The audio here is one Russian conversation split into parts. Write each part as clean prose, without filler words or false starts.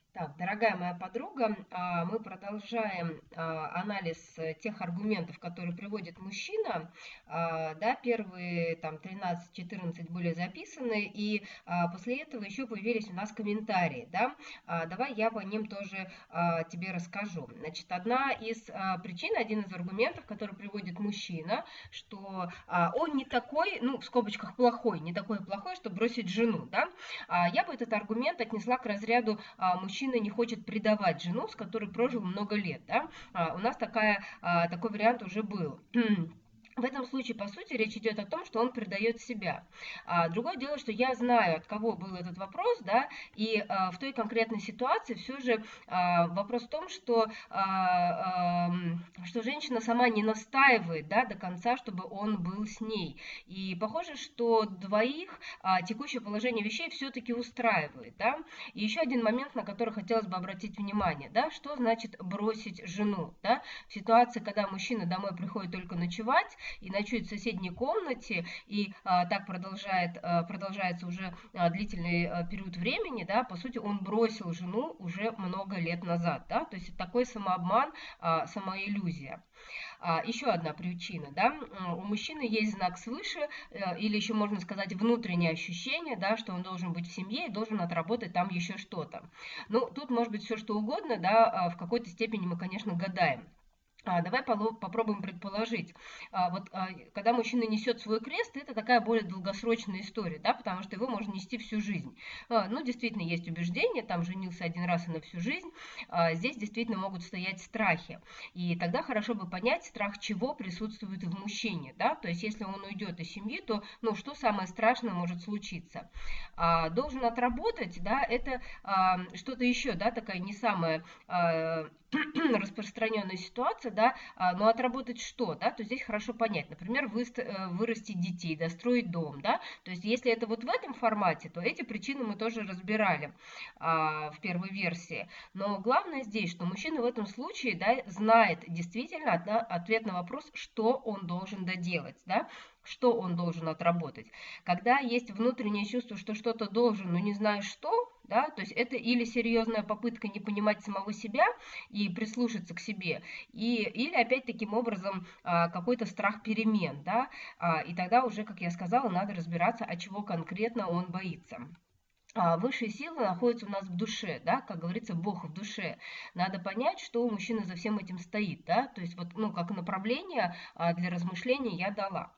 Так, дорогая моя подруга, мы продолжаем анализ тех аргументов, которые приводит мужчина. Да, первые там 13-14 были записаны, и после этого еще появились у нас комментарии, да. Давай я по ним тоже тебе расскажу. Значит, одна из причин, один из аргументов, который приводит мужчина, что он не такой, ну, в скобочках плохой, не такой плохой, чтобы бросить жену, да. Я бы этот аргумент отнесла к разряду мужчина не хочет предавать жену, с которой прожил много лет. Да? У нас такой вариант уже был. В этом случае, по сути, речь идет о том, что он предает себя. Другое дело, что я знаю, от кого был этот вопрос, да, и в той конкретной ситуации все же вопрос в том, что женщина сама не настаивает, да, до конца, чтобы он был с ней. И похоже, что двоих текущее положение вещей все-таки устраивает, да. И еще один момент, на который хотелось бы обратить внимание, да, что значит бросить жену, да, в ситуации, когда мужчина домой приходит только ночевать и ночует в соседней комнате, и так продолжается уже длительный период времени, да, по сути, он бросил жену уже много лет назад, да, то есть такой самообман, самоиллюзия. Еще одна причина, да, у мужчины есть знак свыше, или еще можно сказать внутреннее ощущение, да, что он должен быть в семье и должен отработать там еще что-то. Ну, тут может быть все что угодно, да, в какой-то степени мы, конечно, гадаем. Давай попробуем предположить. Когда мужчина несет свой крест, это такая более долгосрочная история, да, потому что его можно нести всю жизнь. Ну, действительно, есть убеждение, там женился один раз и на всю жизнь. Здесь действительно могут стоять страхи. И тогда хорошо бы понять, страх чего присутствует в мужчине, да, то есть если он уйдет из семьи, то, ну, что самое страшное может случиться? Должен отработать, да, это что-то еще, да, такая не самая распространенная ситуация, да, но отработать что, да, то здесь хорошо понять, например, вырастить детей, достроить дом, да, то есть если это вот в этом формате, то эти причины мы тоже разбирали в первой версии, но главное здесь, что мужчина в этом случае, да, знает действительно ответ на вопрос, что он должен доделать, да, что он должен отработать. Когда есть внутреннее чувство, что что-то должен, но не знаешь что, да, то есть это или серьезная попытка не понимать самого себя и прислушаться к себе, или опять таким образом какой-то страх перемен, да, и тогда уже, как я сказала, надо разбираться, от чего конкретно он боится. Высшие силы находятся у нас в душе, да, как говорится, Бог в душе. Надо понять, что у мужчины за всем этим стоит, да, то есть вот, ну, как направление для размышления я дала.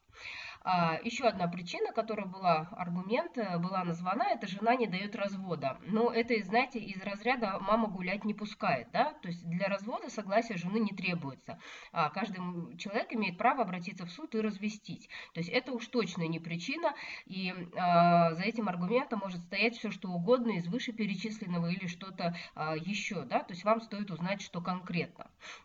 Еще одна причина, которая была, аргумент, была названа, это жена не дает развода. Но это, знаете, из разряда мама гулять не пускает, да, то есть для развода согласия жены не требуется. Каждый человек имеет право обратиться в суд и развестись. То есть это уж точно не причина, и за этим аргументом может стоять все, что угодно из вышеперечисленного или что-то еще, да, то есть вам стоит узнать, что конкретно.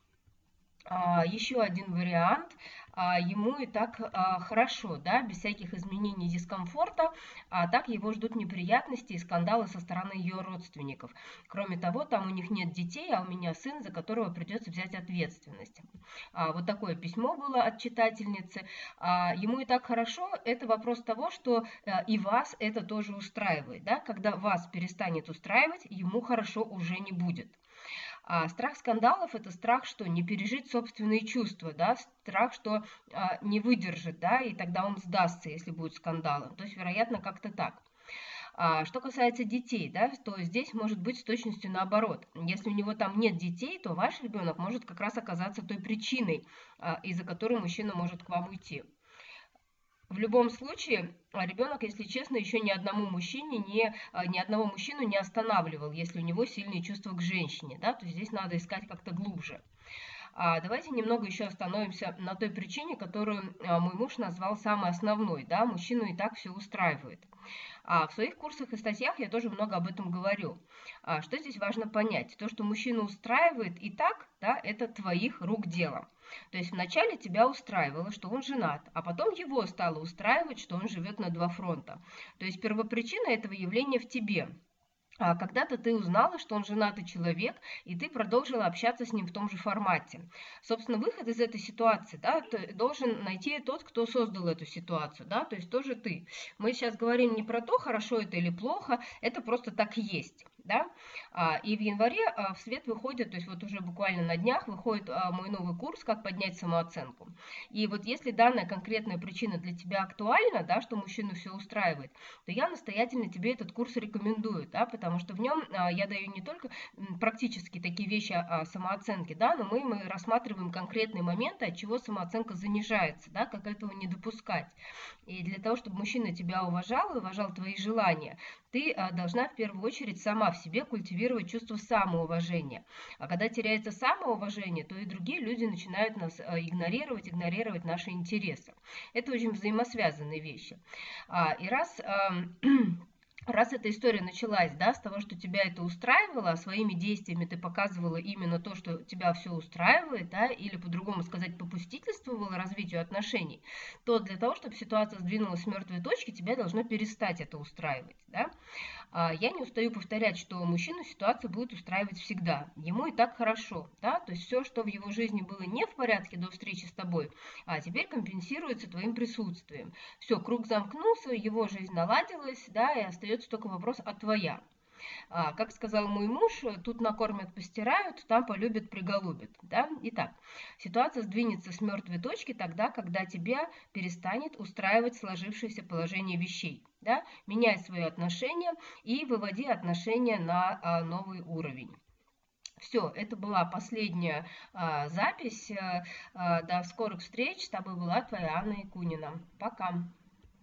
Еще один вариант, ему и так хорошо, да, без всяких изменений дискомфорта, а так его ждут неприятности и скандалы со стороны ее родственников. Кроме того, там у них нет детей, а у меня сын, за которого придется взять ответственность. Вот такое письмо было от читательницы. Ему и так хорошо, это вопрос того, что и вас это тоже устраивает, да, когда вас перестанет устраивать, ему хорошо уже не будет. Страх скандалов – это страх, что не пережить собственные чувства, да, страх, что не выдержит, да, и тогда он сдастся, если будет скандалом. То есть, вероятно, как-то так. Что касается детей, да, то здесь может быть с точностью наоборот. Если у него там нет детей, то ваш ребенок может как раз оказаться той причиной, из-за которой мужчина может к вам уйти. В любом случае, ребенок, если честно, еще ни одного мужчину не останавливал, если у него сильные чувства к женщине, да, то есть здесь надо искать как-то глубже. Давайте немного еще остановимся на той причине, которую мой муж назвал самой основной, да, мужчину и так все устраивает. В своих курсах и статьях я тоже много об этом говорю. Что здесь важно понять? То, что мужчину устраивает и так, да, это твоих рук дело. То есть вначале тебя устраивало, что он женат, а потом его стало устраивать, что он живет на два фронта. То есть первопричина этого явления в тебе. Когда-то ты узнала, что он женатый человек, и ты продолжила общаться с ним в том же формате. Собственно, выход из этой ситуации, да, ты должен найти тот, кто создал эту ситуацию, да, то есть тоже ты. Мы сейчас говорим не про то, хорошо это или плохо, это просто так есть. да, и в январе в свет выходит, то есть вот уже буквально на днях выходит мой новый курс «Как поднять самооценку». И вот если данная конкретная причина для тебя актуальна, да, что мужчину все устраивает, то я настоятельно тебе этот курс рекомендую, да, потому что в нем я даю не только практически такие вещи о самооценке, да, но мы рассматриваем конкретные моменты, от чего самооценка занижается, да, как этого не допускать. И для того, чтобы мужчина тебя уважал и уважал твои желания, ты должна в первую очередь сама в себе культивировать чувство самоуважения. А когда теряется самоуважение, то и другие люди начинают нас игнорировать наши интересы. Это очень взаимосвязанные вещи. И раз эта история началась, да, с того, что тебя это устраивало, а своими действиями ты показывала именно то, что тебя все устраивает, да, или по-другому сказать, попустительствовала развитию отношений, то для того, чтобы ситуация сдвинулась с мертвой точки, тебя должно перестать это устраивать, да. Я не устаю повторять, что мужчину ситуация будет устраивать всегда. Ему и так хорошо, да, то есть все, что в его жизни было не в порядке до встречи с тобой, теперь компенсируется твоим присутствием. Все, круг замкнулся, его жизнь наладилась, да, и остается только вопрос, а твоя? Как сказал мой муж, тут накормят, постирают, там полюбят, приголубят. Да? Итак, ситуация сдвинется с мертвой точки тогда, когда тебя перестанет устраивать сложившееся положение вещей. Да? Меняй свои отношения и выводи отношения на новый уровень. Все, это была последняя запись. До скорых встреч. С тобой была твоя Анна Якунина. Пока.